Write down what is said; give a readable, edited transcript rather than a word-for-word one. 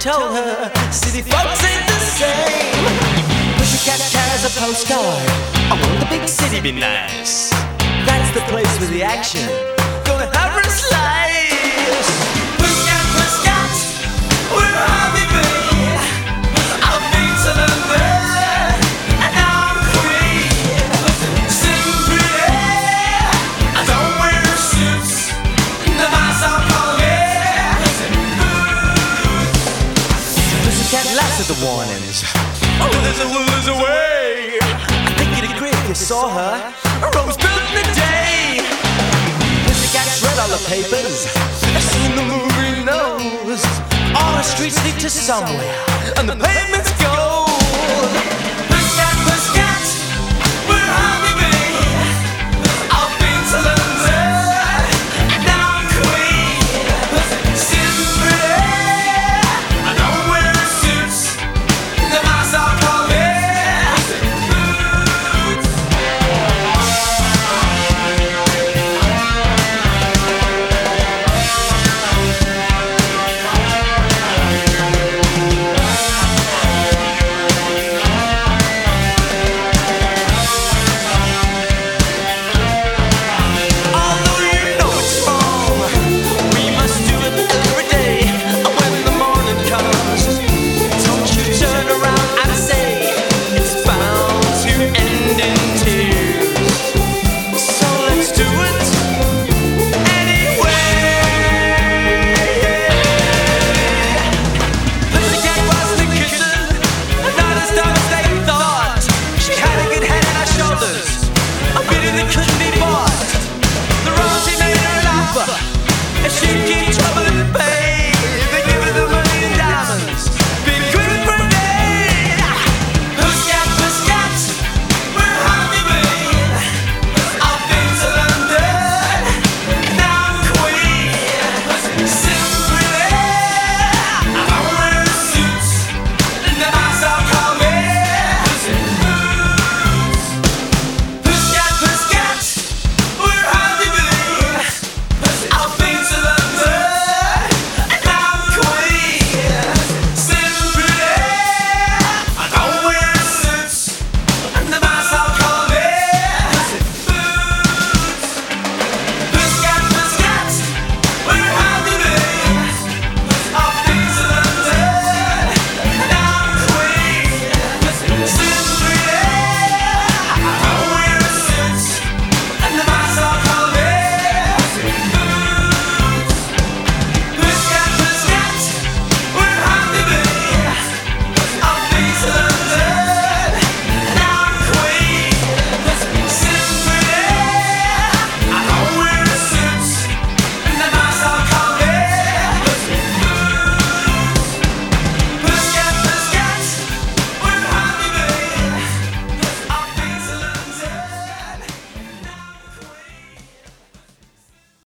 told her city folks ain't the same. Pussycat carries a postcard. I want the big city be nice. That's the place with the action. Gonna have her slice. Pussycat, pussycat, where have you been? I've been to London and now I'm free. Sing pretty, I don't wear suits. The mice are calling. Pussycat laughs at the warnings. Oh, there's a way. I think you'd agree if you saw her. A rose built in a day. Pussycat's read all the papers. I've seen the movie knows. All the streets lead to somewhere, and the pavement